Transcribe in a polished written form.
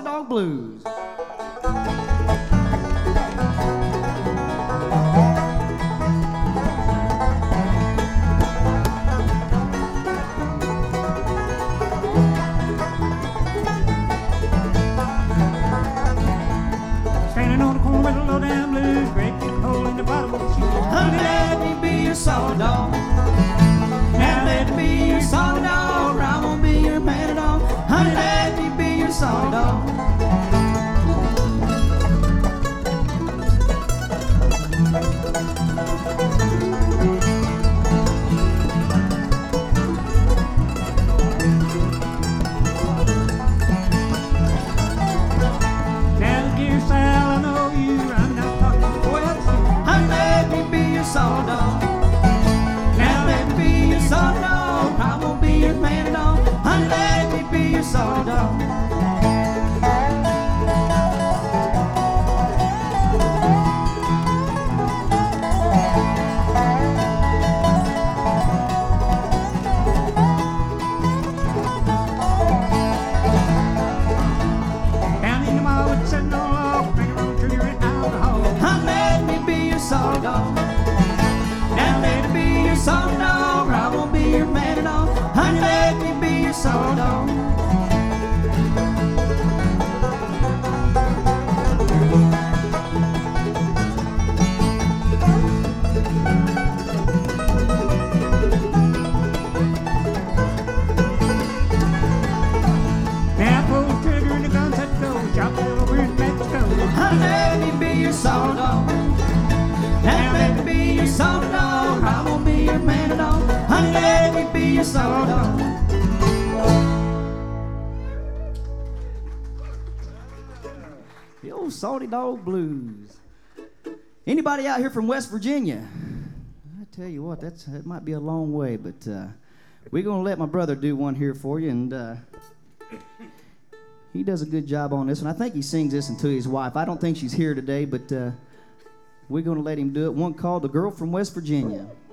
Dog Blues. Standing on the corner with a low down blues, great big hole in the bottom of the shoe. Honey, let me be your solid dog. Now let me be your solid dog. I won't be your man at all. Honey, let me be your solid dog. Now, dear Sal, I know you, I'm not talking to boy else. Honey, let me be your solid dog. Now let me be your solid dog. I won't be your man at all. Honey, let me be your solid dog. Down in the mall with sitting on a log, drinking on sugar and alcohol. Honey, let me be your solid dog. Now let me be your solid dog. I won't be your man at all. Honey, let me be your solid dog. Now pull the trigger and the gun set go, shot it over in Mexico. Honey, let me be your solid dog. Now let me be your solid dog. I won't be your man at all. Honey, let me be your solid dog. The old Salty Dog Blues. Anybody out here from West Virginia? I tell you what, that might be a long way, but we're going to let my brother do one here for you, and he does a good job on this one. I think he sings this to his wife. I don't think she's here today, but we're going to let him do it. One called The Girl from West Virginia.